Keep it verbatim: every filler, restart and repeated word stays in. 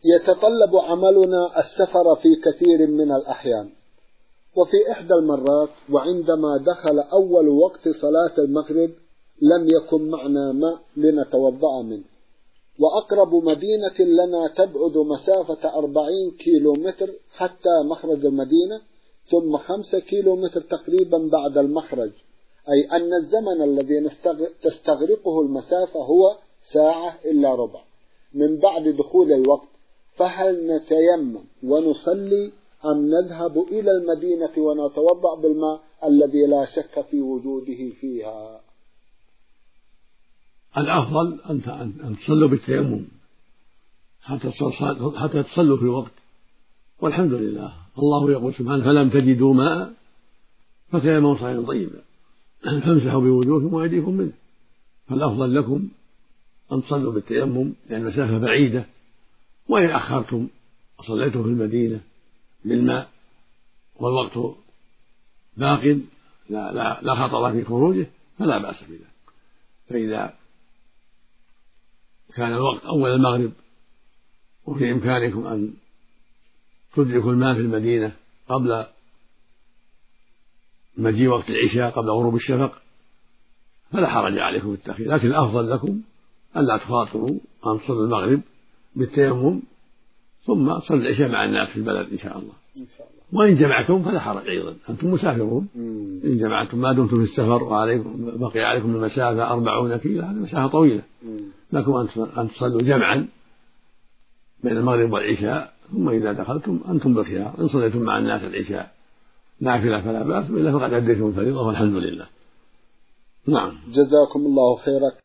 يتطلب عملنا السفر في كثير من الأحيان، وفي إحدى المرات وعندما دخل أول وقت صلاة المغرب لم يكن معنا ماء لنتوضأ منه، وأقرب مدينة لنا تبعد مسافة أربعين كيلو متر حتى مخرج المدينة، ثم خمسة كيلو متر تقريبا بعد المخرج، أي أن الزمن الذي تستغرقه المسافة هو ساعة إلا ربع من بعد دخول الوقت. فهل نتيمم ونصلي أم نذهب إلى المدينة ونتوضأ بالماء الذي لا شك في وجوده فيها؟ الأفضل أن تصلوا بالتيمم حتى تصلوا في الوقت، والحمد لله. الله يقول سبحانه: فلم تجدوا ماء فتيمموا صعيدا طيبا فامسحوا بوجوهكم وأيديكم منه. فالأفضل لكم أن تصلوا بالتيمم لأن المسافة بعيدة، وإن أخرتم وصليتم في المدينة بالماء والوقت باق لا, لا, لا خطر في خروجه فلا بأس بذلك. فإذا كان الوقت أول المغرب وفي إمكانكم أن تدركوا الماء في المدينة قبل مجيء وقت العشاء قبل غروب الشفق فلا حرج عليكم في التأخير، لكن الأفضل لكم ألا تخاطروا أن تصلوا المغرب بالتيمم ثم صلوا العشاء مع الناس في البلد إن شاء الله. إن شاء الله. وإن جمعتم فلا حرج أيضا، أنتم مسافرون. مم. إن جمعتم ما دمتم في السفر وعليكم بقي عليكم المسافة أربعون كيلو، هذه مسافة طويلة. مم. لكم أن تصلوا جمعا بين المغرب والعشاء، ثم إذا دخلتم أنتم بالخيار، إن صليتم مع الناس العشاء نافلة فلا بأس، وإلا فقد أديتم الفريضة والحمد لله. نعم. جزاكم الله خيرا.